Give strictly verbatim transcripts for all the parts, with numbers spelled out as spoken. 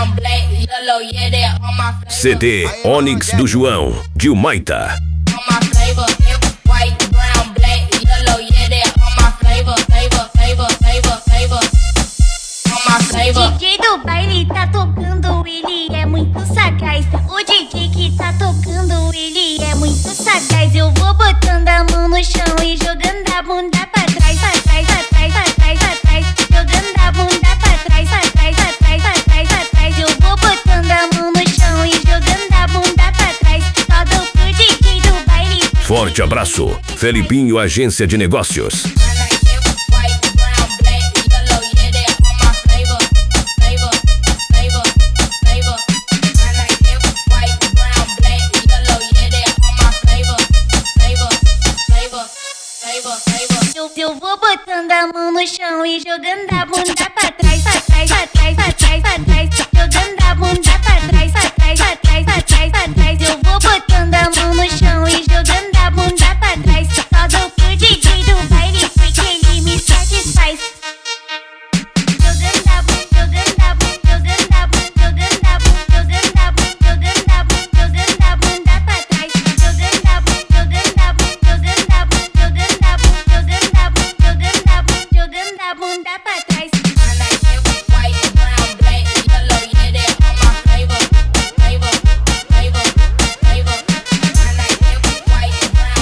C D Onyx do João, Dilmaita. D J do baile tá tocando, ele é muito sagaz. O D J que tá tocando, ele é muito sagaz. Eu vou botando a mão no chão e jogando a bunda pra trás, pra trás, pra trás, pra trás, pra trás. Jogando a bunda pra trás, pra trás, pra trás, pra trás, pra trás. Eu vou botando a mão no chão e jogando a bunda pra trás. Só dou pro D J do baile. Forte abraço, Felipinho Agência de Negócios. Eu, eu vou botando a mão no chão e jogando a bunda pra trás, pra trás, pra trás, pra trás, pra trás. Jogando a bunda pra trás, pra trás, pra trás, pra trás, pra trás. Eu vou botando a mão no chão e jogando a bunda pra trás. Só dou pro D J do baile porque ele me satisfaz. Jogando a bunda, jogando a bunda, jogando a bunda, jogando a bunda, jogando a bunda, jogando a bunda, jogando a bunda pra trás. Jogando a bunda, jogando a bunda, jogando a bunda, jogando a bunda, jogando a bunda, jogando a bunda, jogando a bunda pra trás.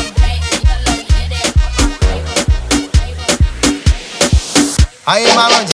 Aí, malandro.